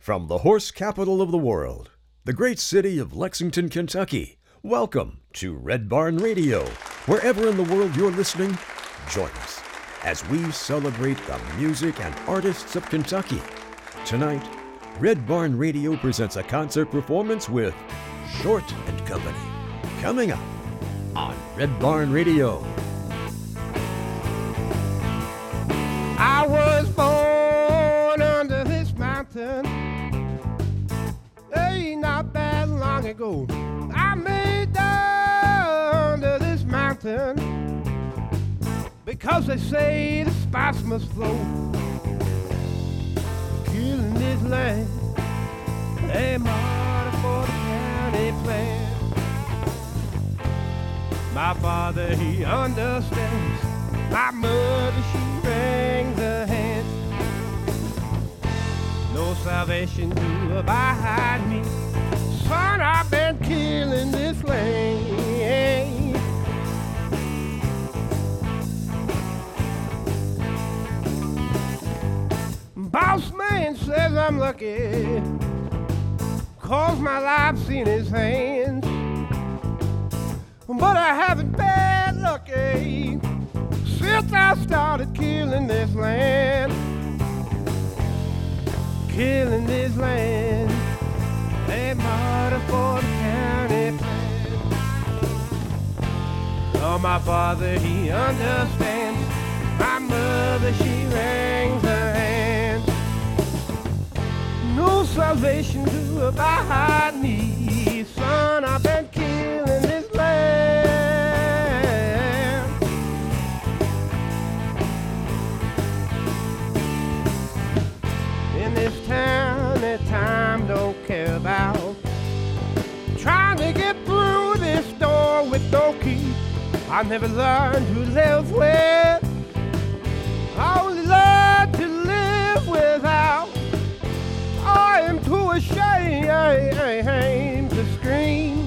From the horse capital of the world, the great city of Lexington, Kentucky, welcome to Red Barn Radio. Wherever in the world you're listening, join us as we celebrate the music and artists of Kentucky. Tonight, Red Barn Radio presents a concert performance with Short and Company. Coming up on Red Barn Radio. I was born under this mountain, not that long ago. I made under this mountain because they say the spice must flow. Killing this land, they martyr for the county plan. My father, he understands. My mother, she wrings her hands. No salvation to abide me. Son, I've been killing this land. Boss man says I'm lucky, 'cause my life's in his hands. But I haven't been lucky since I started killing this land. Killing this land, they martyr for the county plan. Oh, my father, he understands. My mother, she wrings her hands. No salvation to abide me. Son, I've been killing this land. In this town that time don't care about, trying to get through this door with no key. I never learned to live with, I only learned to live without. I am too ashamed to scream,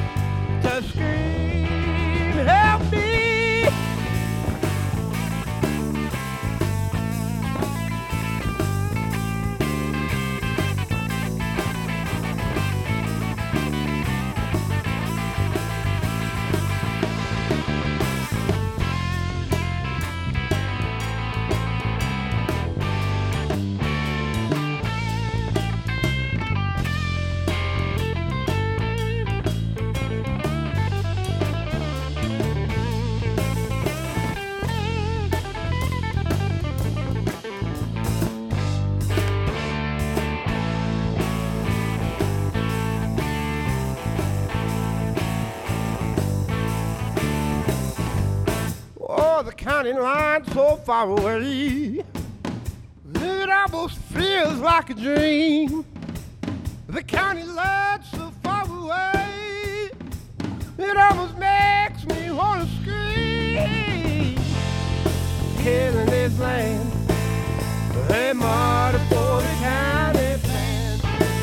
help me. The county line so far away, it almost feels like a dream. The county line so far away, it almost makes me want to scream. Killing this land, they martyr for the county plan.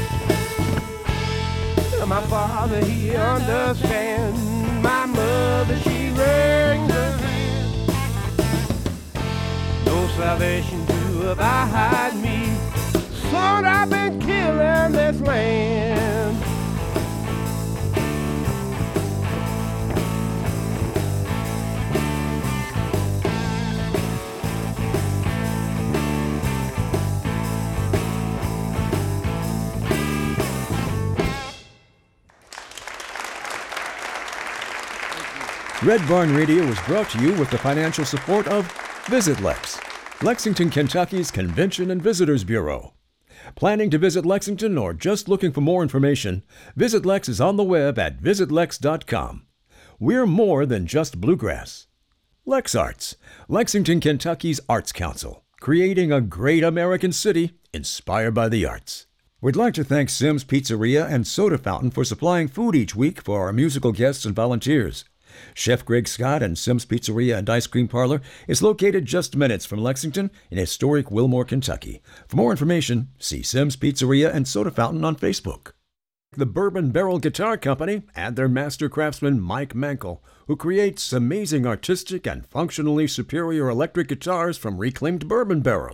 My father, he understands. My mother, she rings her hand. No salvation to abide me. Son, I've been killing this land. Red Barn Radio is brought to you with the financial support of Visit Lex, Lexington, Kentucky's Convention and Visitors Bureau. Planning to visit Lexington or just looking for more information, Visit Lex is on the web at visitlex.com. We're more than just bluegrass. Lex Arts, Lexington, Kentucky's Arts Council, creating a great American city inspired by the arts. We'd like to thank Sim's Pizzeria and Soda Fountain for supplying food each week for our musical guests and volunteers. Chef Greg Scott and Sim's Pizzeria and Ice Cream Parlor is located just minutes from Lexington in historic Wilmore, Kentucky. For more information, see Sim's Pizzeria and Soda Fountain on Facebook. The Bourbon Barrel Guitar Company and their master craftsman Mike Mankel, who creates amazing artistic and functionally superior electric guitars from reclaimed bourbon barrels.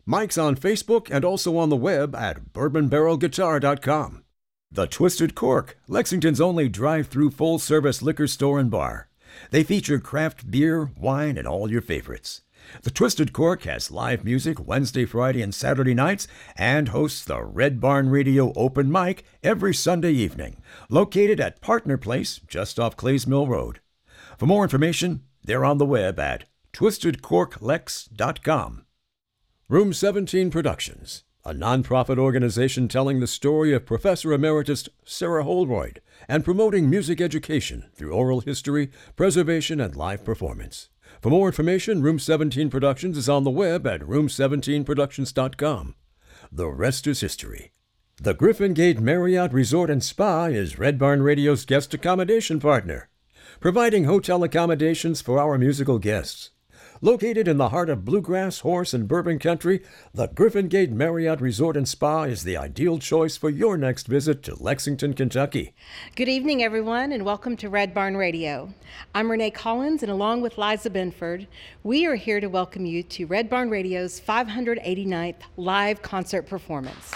Mike's on Facebook and also on the web at bourbonbarrelguitar.com. The Twisted Cork, Lexington's only drive-through full-service liquor store and bar. They feature craft beer, wine, and all your favorites. The Twisted Cork has live music Wednesday, Friday, and Saturday nights and hosts the Red Barn Radio Open Mic every Sunday evening, located at Partner Place, just off Clays Mill Road. For more information, they're on the web at twistedcorklex.com. Room 17 Productions, a nonprofit organization telling the story of Professor Emeritus Sarah Holroyd and promoting music education through oral history, preservation, and live performance. For more information, Room 17 Productions is on the web at room17productions.com. The rest is history. The Griffin Gate Marriott Resort and Spa is Red Barn Radio's guest accommodation partner, providing hotel accommodations for our musical guests. Located in the heart of bluegrass, horse, and bourbon country, the Griffin Gate Marriott Resort and Spa is the ideal choice for your next visit to Lexington, Kentucky. Good evening, everyone, and welcome to Red Barn Radio. I'm Renee Collins, and along with Liza Benford, we are here to welcome you to Red Barn Radio's 589th live concert performance.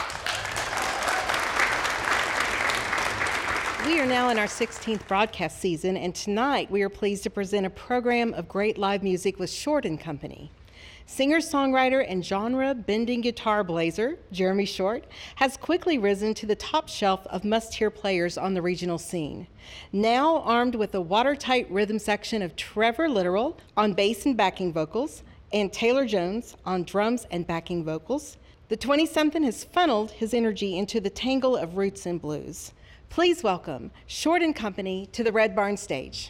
We are now in our 16th broadcast season, and tonight we are pleased to present a program of great live music with Short & Company. Singer-songwriter and genre-bending guitar blazer, Jeremy Short, has quickly risen to the top shelf of must-hear players on the regional scene. Now armed with a watertight rhythm section of Trevor Littoral on bass and backing vocals, and Taylor Jones on drums and backing vocals, the 20-something has funneled his energy into the tangle of roots and blues. Please welcome Short & Company to the Red Barn stage.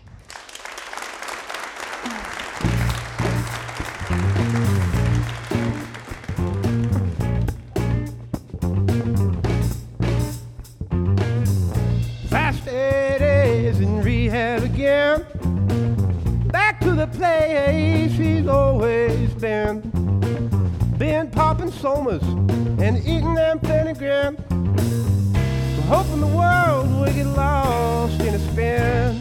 Fast Eddie's in rehab again. Back to the place he's always been. Been popping somas and eating them pentagram. Hoping the world will get lost in a spin.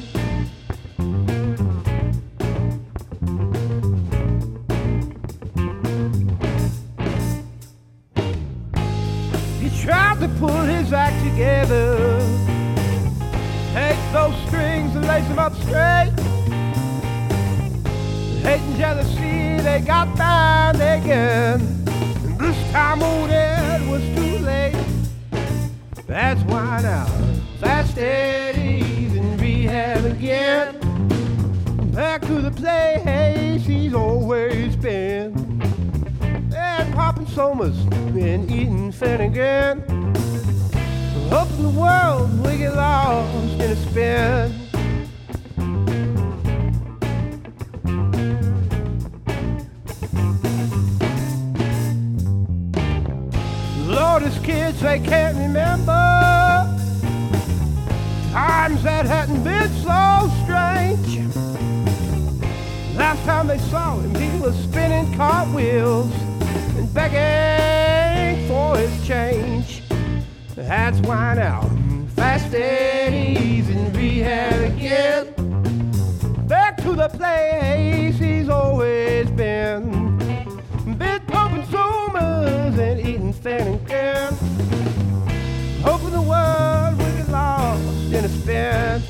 He tried to pull his act together, take those strings and lace them up straight. Hate and jealousy, they got bound again. And this time old Ed was too late. That's why now Fast Eddie's in rehab again. Back to the place he's always been. And popping somas and eating Finnegan. Hoping the world will get lost in a spin. Lord, his kids, they can't remember times that hadn't been so strange. Last time they saw him, he was spinning cartwheels and begging for his change. That's why now Fast Eddie's in rehab again. Back to the place he's always been. Been pumping somas and eating Finnegan. Hoping the world will get lost in a spin.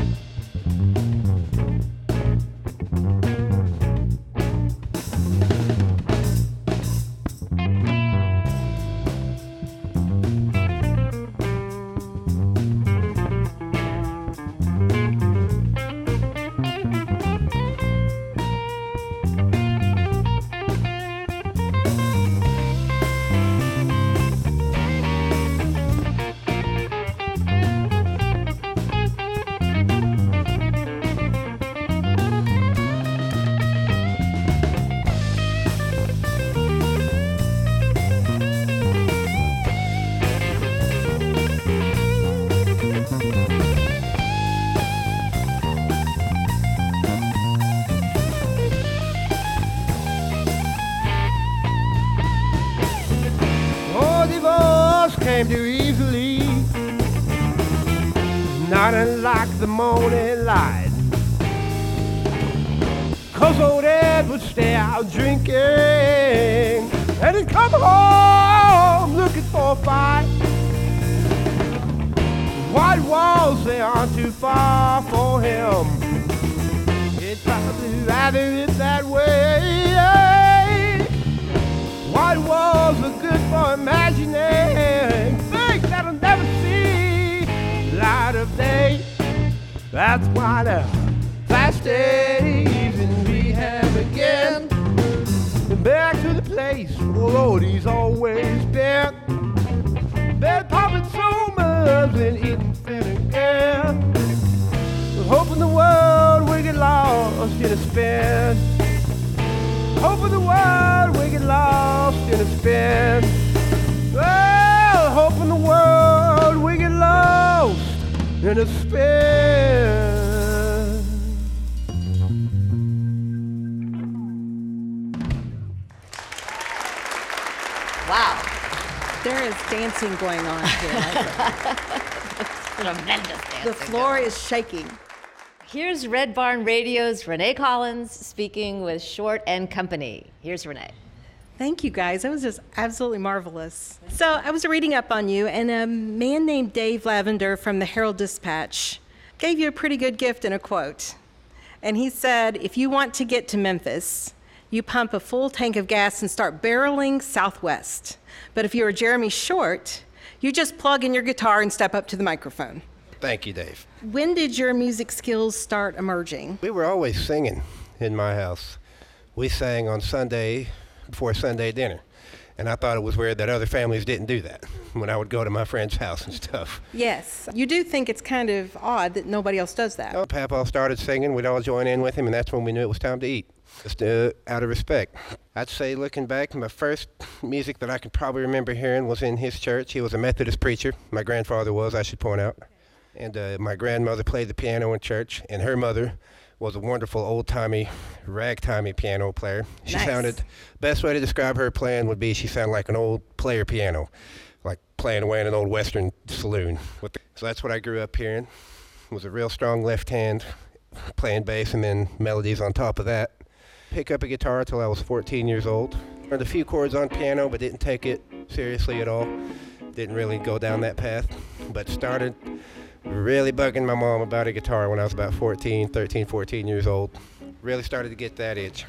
Came too easily, not unlike the morning light. 'Cause old Ed would stay out drinking and he come home looking for a fight. White walls, they aren't too far for him. He'd probably rather it that way. White walls are good for imagining things that'll never see light of day. That's why the fast days in rehab again. Back to the place where Lord he's always been. Been popping so much and eating thin again. Hoping the world we get lost in a spin. Hoping the world we get lost in a spin. Well, hoping the world we get lost in a spin. Wow. There is dancing going on here. Tremendous dancing. The floor is shaking. Here's Red Barn Radio's Renee Collins speaking with Short and Company. Here's Renee. Thank you, guys. That was just absolutely marvelous. So I was reading up on you, and a man named Dave Lavender from the Herald-Dispatch gave you a pretty good gift in a quote. And he said, if you want to get to Memphis, you pump a full tank of gas and start barreling southwest. But if you're Jeremy Short, you just plug in your guitar and step up to the microphone. Thank you, Dave. When did your music skills start emerging? We were always singing in my house. We sang on Sunday before Sunday dinner. And I thought it was weird that other families didn't do that when I would go to my friend's house and stuff. Yes. You do think it's kind of odd that nobody else does that. Oh, Papa started singing, we'd all join in with him, and that's when we knew it was time to eat. Just out of respect. I'd say, looking back, my first music that I can probably remember hearing was in his church. He was a Methodist preacher. My grandfather was, I should point out. And my grandmother played the piano in church, and her mother was a wonderful old-timey, ragtimey piano player. She sounded, best way to describe her playing would be she sounded like an old player piano, like playing away in an old Western saloon. So that's what I grew up hearing. Was a real strong left hand, playing bass and then melodies on top of that. Pick up a guitar till I was 14 years old. Learned a few chords on piano, but didn't take it seriously at all. Didn't really go down that path, but started really bugging my mom about a guitar when I was about 13, 14 years old. Really started to get that itch.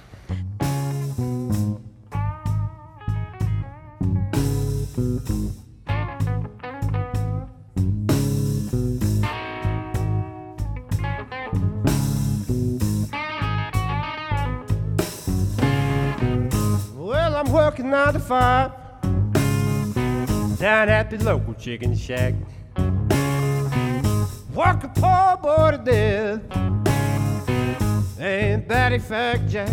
Well, I'm working 9 to 5 down at the local chicken shack. Work a poor boy to death. Ain't that a fact, Jack?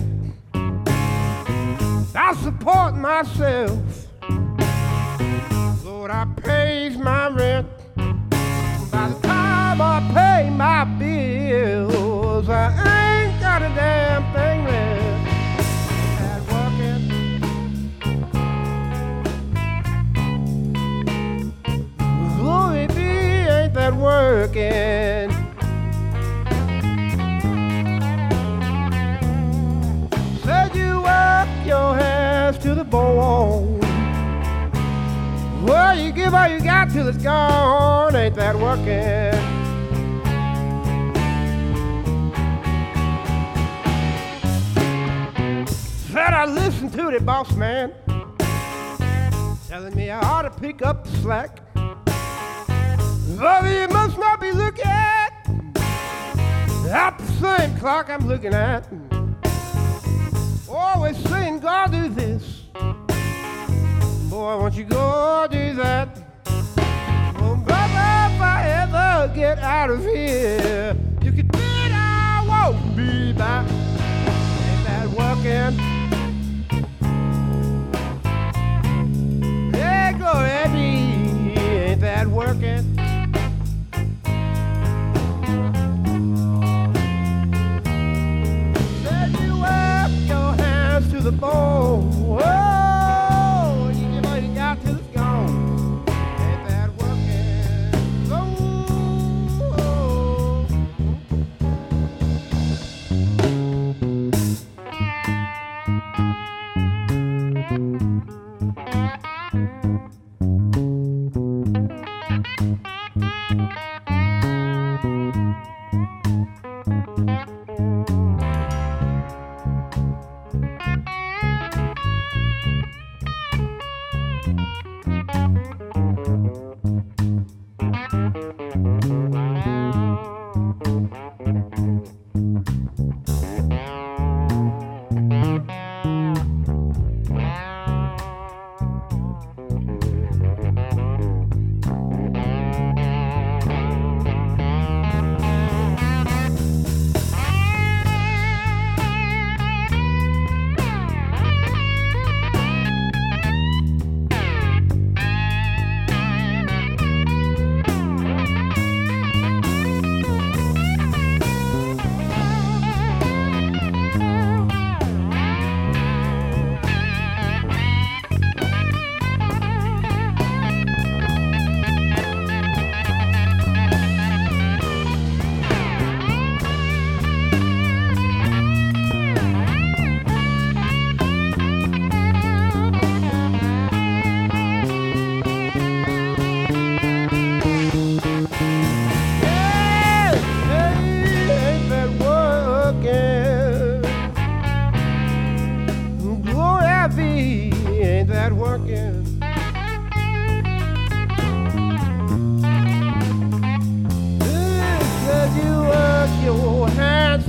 I support myself. Lord, I pays my rent. By the time I pay my bills, I ain't got a damn thing left. Ain't that working? Glory be, ain't that working? Said you work your hands to the bone. Well, you give all you got till it's gone. Ain't that working? Said I listened to the boss man telling me I ought to pick up the slack. Brother, you must not be looking at the same clock I'm looking at. Always saying, God, do this. Boy, won't you go do that? Oh, brother, if I ever get out of here, you can bet I won't be back. Ain't that working? Yeah, glory be, ain't that working? To the bone. Whoa, you give all you got till it's gone. Ain't that working? Oh.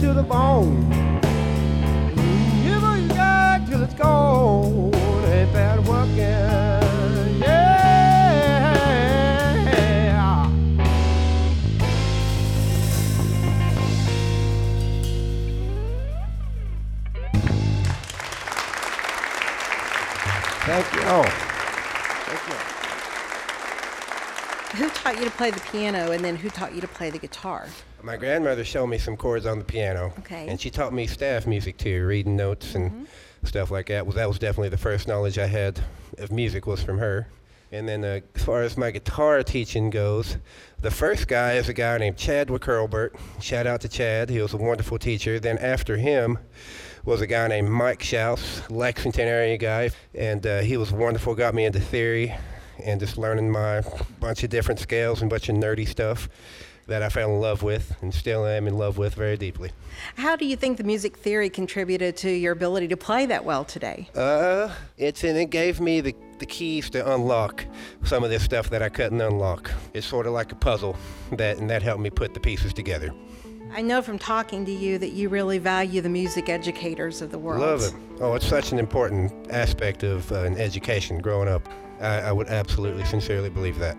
to the bone. Give her your God till it's gone. Ain't that working? Yeah. Thank you. Oh. Thank you. Who taught you to play the piano, and then who taught you to play the guitar? My grandmother showed me some chords on the piano. Okay. And she taught me staff music too, reading notes and stuff like that. Well, that was definitely the first knowledge I had of music was from her. And then as far as my guitar teaching goes, the first guy is a guy named Chadwick Hurlburt. Shout out to Chad. He was a wonderful teacher. Then after him was a guy named Mike Schaus, Lexington area guy. And he was wonderful, got me into theory and just learning my bunch of different scales and bunch of nerdy stuff that I fell in love with and still am in love with very deeply. How do you think the music theory contributed to your ability to play that well today? It gave me the keys to unlock some of this stuff that I couldn't unlock. It's sort of like a puzzle, and that helped me put the pieces together. I know from talking to you that you really value the music educators of the world. Love it. Oh, it's such an important aspect of an education growing up. I would absolutely, sincerely believe that.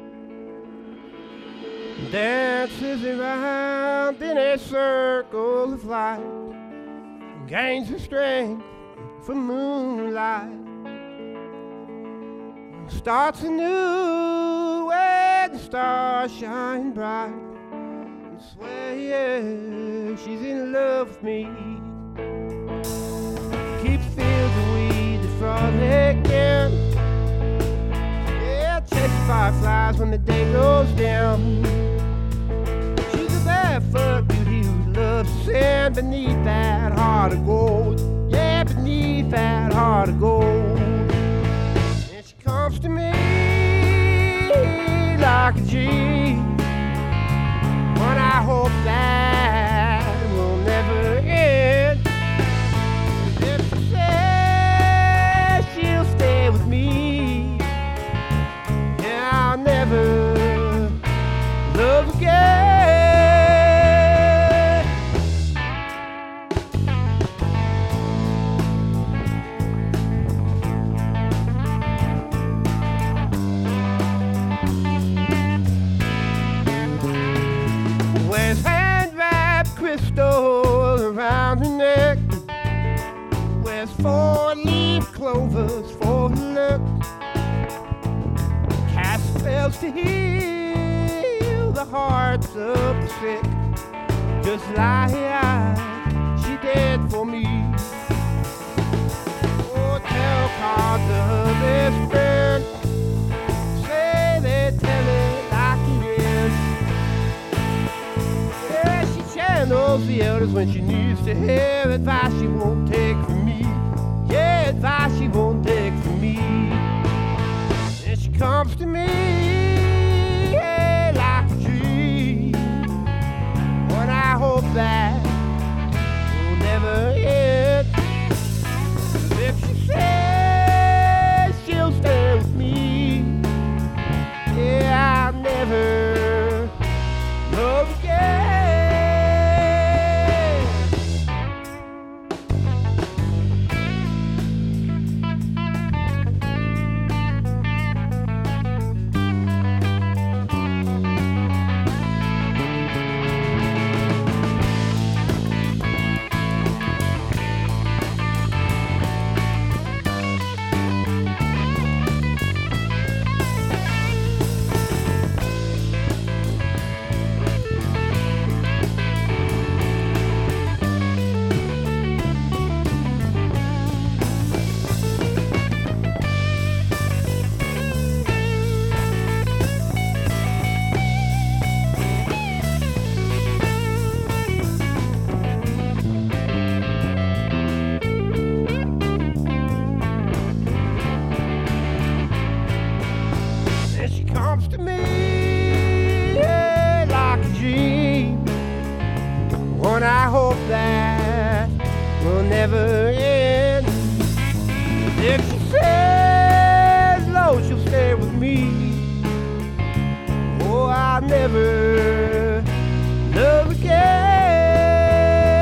Dances around in a circle of light, gains the strength from moonlight, starts anew when the stars shine bright. I swear, yeah, she's in love with me. Keeps fields of weed, the frolic again. Yeah, chase fireflies when the day goes down. She's a barefoot beauty who loves to stand beneath that heart of gold. Yeah, beneath that heart of gold. And she comes to me like a dream. One I hope that will never end. If she says she'll stay with me, yeah, I'll never love again. Wears hand-wrapped crystal around her neck. Wears 4-leaf clovers for her look. Cast spells to heal the hearts of the sick. Just like she did for me. Oh, tarot cards of this friend say they tell it like it is. Yeah, she channels the elders when she needs to hear advice she won't take from me. Yeah, advice she won't take from me. And she comes to me, yeah, like a dream. But I hope that will never end. If she says she'll stay with me, yeah, I'll never love again. To me, yeah, like a dream. One I hope that will never end. If she says, Lord, she'll stay with me, oh, I'll never love again.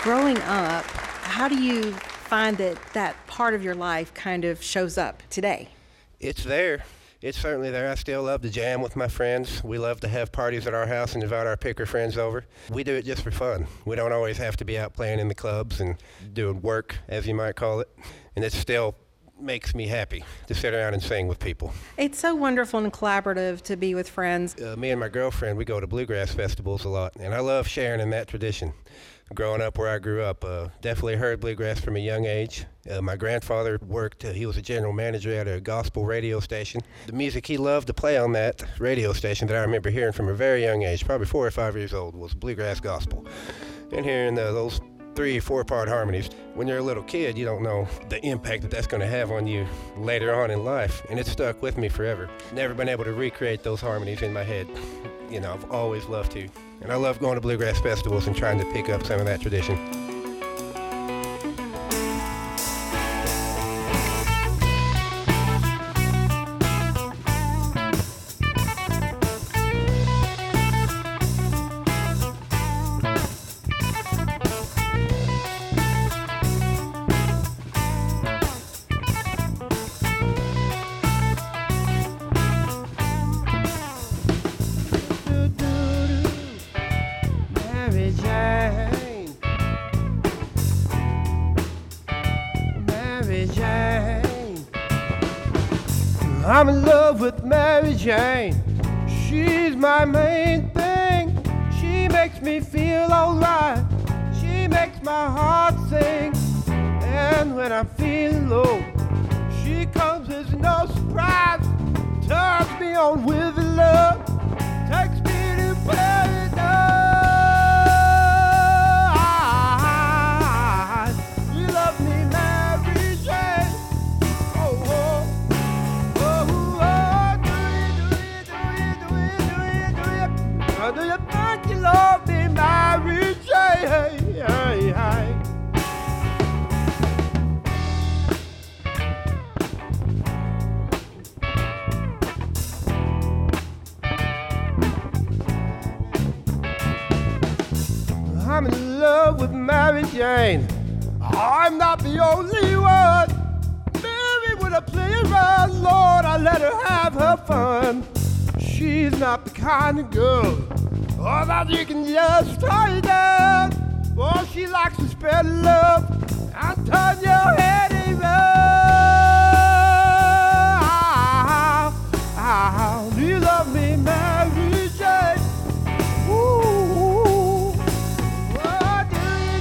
Growing up, how do you find that that part of your life kind of shows up today? It's there. It's certainly there. I still love to jam with my friends. We love to have parties at our house and invite our picker friends over. We do it just for fun. We don't always have to be out playing in the clubs and doing work, as you might call it. And it still makes me happy to sit around and sing with people. It's so wonderful and collaborative to be with friends. Me and my girlfriend, we go to bluegrass festivals a lot, and I love sharing in that tradition. Growing up where I grew up, definitely heard bluegrass from a young age. My grandfather worked, he was a general manager at a gospel radio station. The music he loved to play on that radio station that I remember hearing from a very young age, probably 4 or 5 years old, was bluegrass gospel. And hearing those 3 or 4-part harmonies. When you're a little kid, you don't know the impact that that's going to have on you later on in life, and it's stuck with me forever. Never been able to recreate those harmonies in my head. You know, I've always loved to. And I love going to bluegrass festivals and trying to pick up some of that tradition. I'm in love with Mary Jane. She's my main thing. She makes me feel alright. She makes my heart sing. And when I'm feeling low, she comes as no surprise. Turns me on with her love. Takes me to paradise. You love me, Mary Jane. Oh, oh. Do you think you love me, Mary Jane? I'm in love with Mary Jane. I'm not the only one. Mary, when I play around, Lord, I let her have her fun. She's not the kind of girl that you can just tie down. Oh, she likes to spread love and turn your head around. Do you love me, Mary Jane? Ooh. Oh, do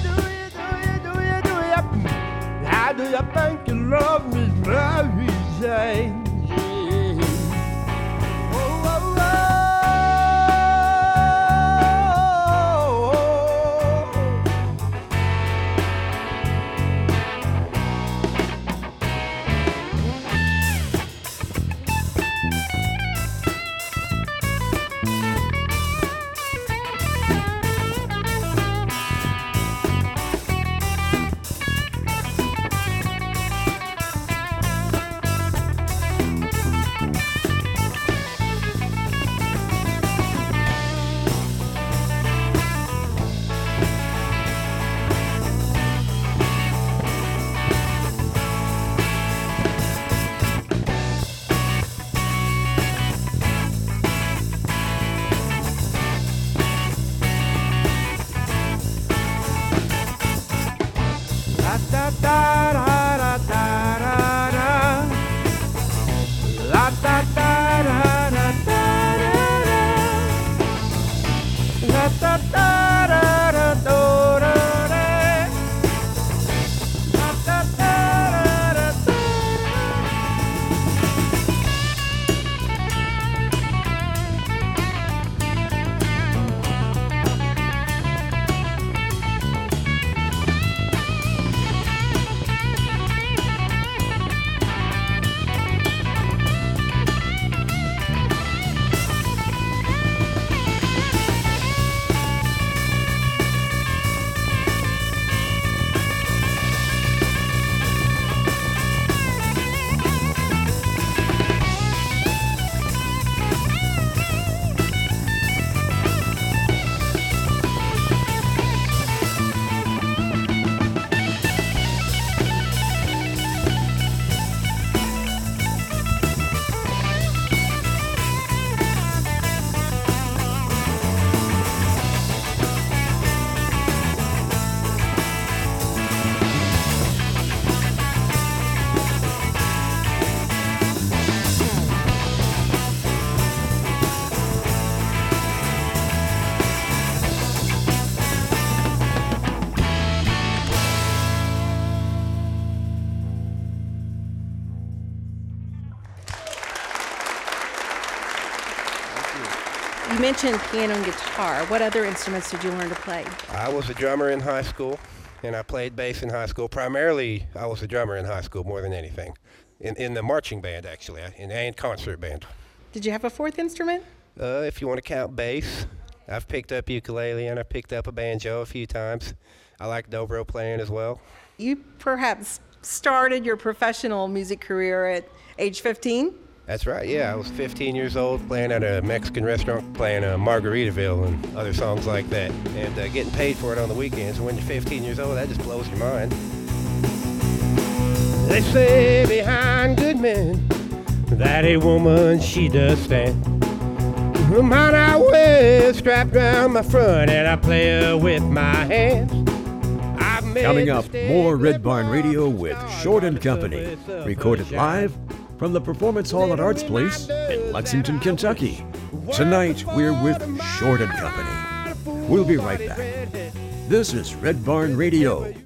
you? How do you think you love me, Mary Jane? mentioned piano and guitar. What other instruments did you learn to play? I was a drummer in high school, and I played bass in high school. Primarily, I was a drummer in high school more than anything. In the marching band, actually, and concert band. Did you have a fourth instrument? If you want to count bass, I've picked up ukulele and I've picked up a banjo a few times. I like dobro playing as well. You perhaps started your professional music career at age 15? That's right, yeah. I was 15 years old playing at a Mexican restaurant, playing Margaritaville and other songs like that, and getting paid for it on the weekends. When you're 15 years old, that just blows your mind. They say behind good men that a woman, she does stand. Mine I wear strapped around my front, and I play her with my hands. Coming up, more Red Barn Radio with Short and Company, recorded live from the Performance Hall at Arts Place in Lexington, Kentucky. Tonight, we're with Short and Company. We'll be right back. This is Red Barn Radio.